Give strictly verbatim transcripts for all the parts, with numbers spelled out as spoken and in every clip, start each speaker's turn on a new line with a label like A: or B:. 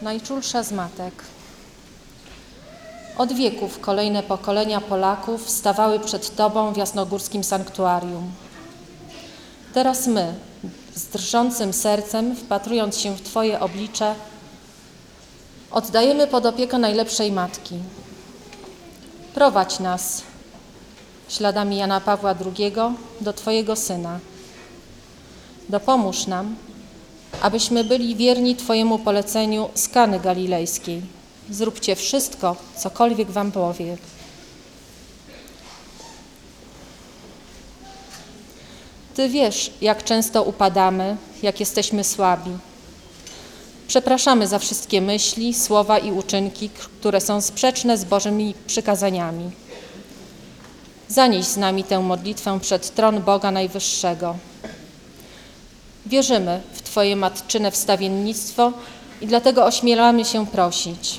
A: najczulsza z matek. Od wieków kolejne pokolenia Polaków stawały przed Tobą w jasnogórskim sanktuarium. Teraz my, z drżącym sercem, wpatrując się w Twoje oblicze, oddajemy pod opiekę najlepszej Matki. Prowadź nas śladami Jana Pawła drugiego do Twojego Syna. Dopomóż nam, abyśmy byli wierni Twojemu poleceniu z Kany Galilejskiej. Zróbcie wszystko, cokolwiek Wam powie. Ty wiesz, jak często upadamy, jak jesteśmy słabi. Przepraszamy za wszystkie myśli, słowa i uczynki, które są sprzeczne z Bożymi przykazaniami. Zanieś z nami tę modlitwę przed tron Boga Najwyższego. Wierzymy w Twoje matczyne wstawiennictwo i dlatego ośmielamy się prosić.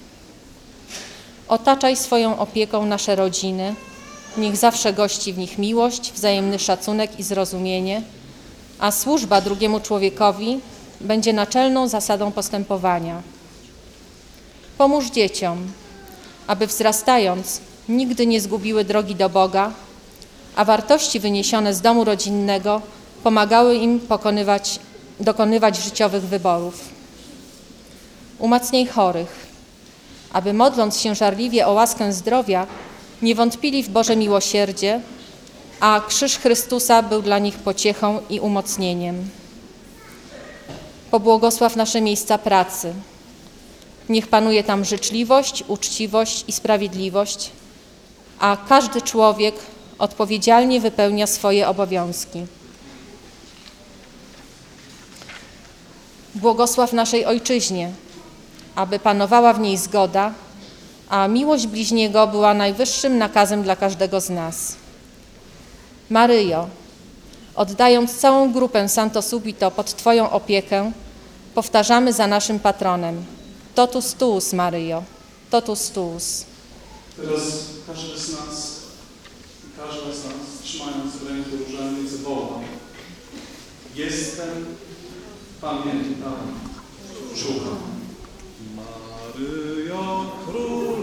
A: Otaczaj swoją opieką nasze rodziny, niech zawsze gości w nich miłość, wzajemny szacunek i zrozumienie, a służba drugiemu człowiekowi będzie naczelną zasadą postępowania. Pomóż dzieciom, aby wzrastając nigdy nie zgubiły drogi do Boga, a wartości wyniesione z domu rodzinnego pomagały im pokonywać, dokonywać życiowych wyborów. Umacnij chorych, aby modląc się żarliwie o łaskę zdrowia, nie wątpili w Boże miłosierdzie, a krzyż Chrystusa był dla nich pociechą i umocnieniem. Pobłogosław nasze miejsca pracy. Niech panuje tam życzliwość, uczciwość i sprawiedliwość, a każdy człowiek odpowiedzialnie wypełnia swoje obowiązki. Błogosław naszej Ojczyźnie, aby panowała w niej zgoda, a miłość bliźniego była najwyższym nakazem dla każdego z nas. Maryjo, oddając całą grupę Santo Subito pod Twoją opiekę, powtarzamy za naszym patronem: Totus tuus, Maryjo, totus tuus.
B: Teraz każdy z nas, każda z nas, trzymając w ręku różańce, woła: jestem, pamiętam, szukam.
C: Maryjo, Król.